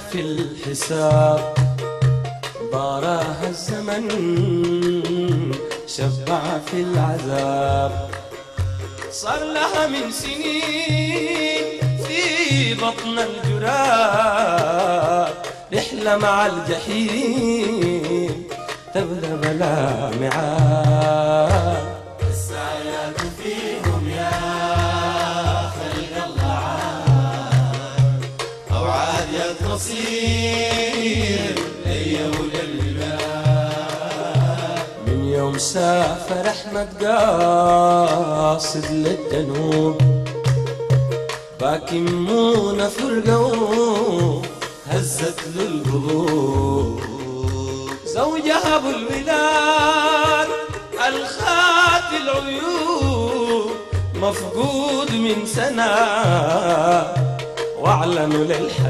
في الحساب ضارها الزمن شبع في العذاب. صار لها من سنين في بطن الجراب رحلة مع الجحيم تبدأ بلا ميعاد. السعيات فيهم يا خلق الله عاد أوعاد يا تصير ليا وللبلاد. من يوم سافر أحمد قاصد للجنوب باكي مونة فرقوا هزت له القلوب. زوجها ابو الولاد الخات العيوب مفقود من سنة واعلنوا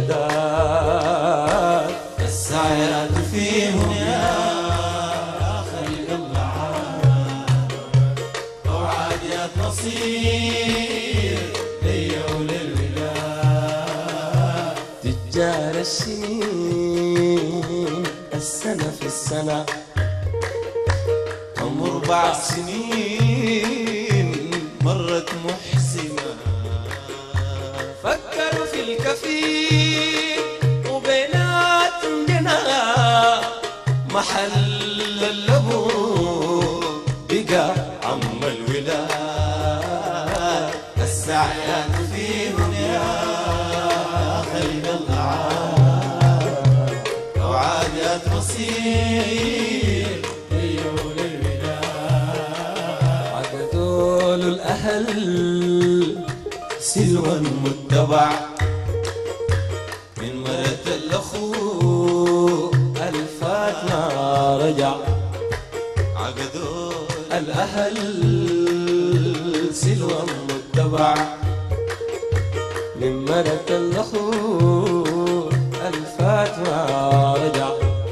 للحداد. السعيات فيهم يا خلق الله عاد أوعاد يا تصير ليا وللولاد. تجار السنين السنة في السنة عمر 4 سنين مرت محسنة. فكروا في الكفيل وبينات جنى محل اللبو بقى عم الولاد. السعيات فيهم يا خلق الله عاد أوعاد يا تصير ليا وللولاد. عقدوا له الأهل سلوى متبع من مرة الأخو الفاتنة رجع. عقدوا الأهل سلوى متبع من مرة الأخو الفاتنة رجع.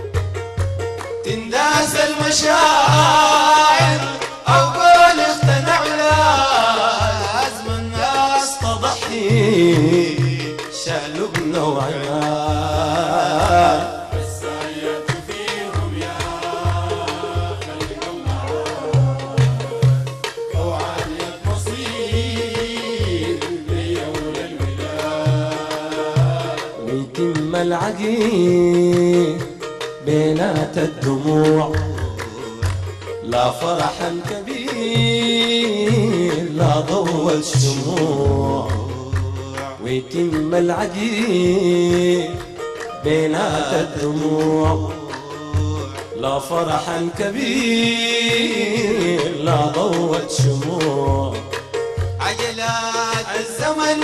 تنداس المشاعر أو قول اقتنعنا لازم الناس تضحي شالوا بنوعنا. السعيات فيهم يا خلق الله أوعاد يا تصير ليا وللولاد. ويتم العقيد بينات الدموع لا فرحا كبير لا ضوء الشموع. ويتم العقيد بينات الدموع لا فرحا كبير لا ضوء الشموع. عجلات الزمن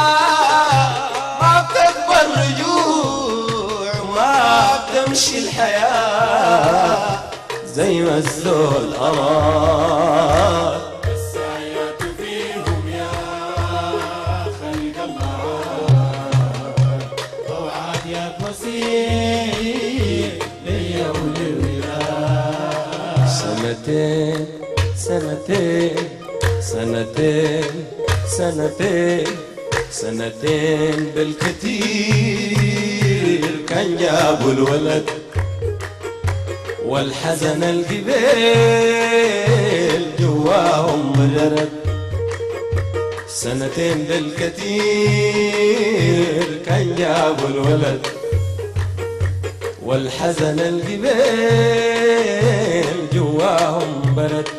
ما بتكبر رجوع ما بتمشي الحياة زي ما الزول أراد. السعيات فيهم يا خلق الله أوعاد يا تصير ليا وللولاد. سنتين سنتين سنتين سنتين سنتين بالكتير كان جابوا الولد والحزن القبيل جواهم مجرد. سنتين بالكتير كان جابوا الولد والحزن القبيل جواهم برد.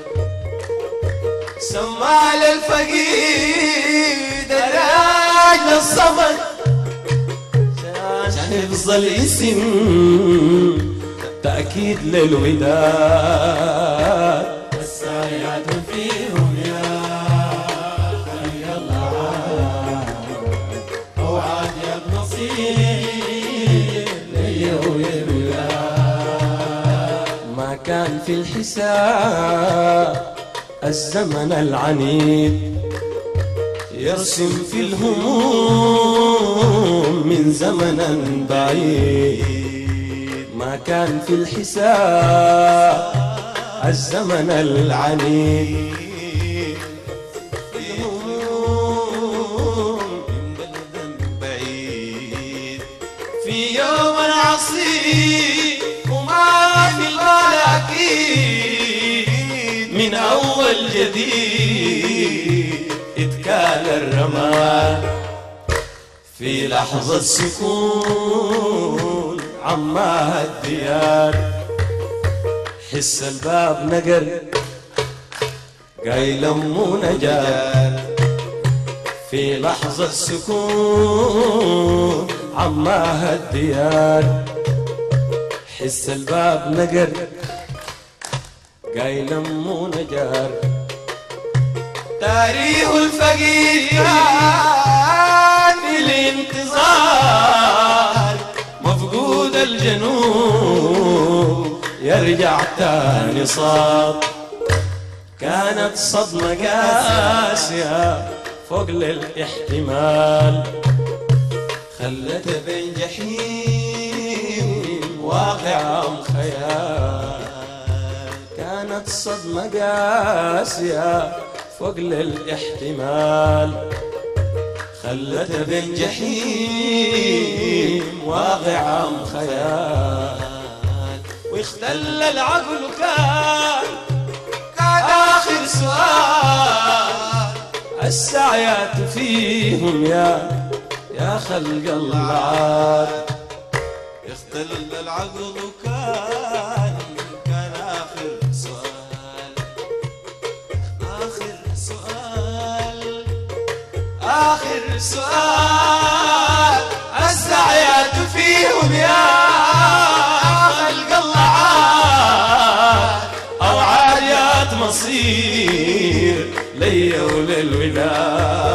سمع للفقيد الراج للصمد عشان حفظ الاسم تأكيد للوداد. السعيات فيهم يا خلق الله أوعاد يا بنصير ليا وللولاد. ما كان في الحساب الزمن العنيد يرسم في الهموم من زمن بعيد. ما كان في الحساب الزمن العنيد في الهموم من بلد بعيد. في يوم الجديد اتكال الرمال في لحظة سكون عماها الديار حس الباب نقر قايل أمو نجار في لحظة سكون عماها الديار حس الباب نقر قايل أمو نجار تاريخ الفقير كان في الانتظار مفقود الجنوب يرجع تاني صاب كانت صدمة قاسية فوق للاحتمال خلت بين جحيم واقع أم خيال كانت صدمة قاسية فوق للاحتمال خلت بين جحيم واقع أم خيال واختل العقل كان آخر سؤال السعيات فيهم يا خلق الله اختل العقل كان آخر سؤال آخر سؤال السعيات فيهم يا خلق الله أو عاريات مصير لي وللوداد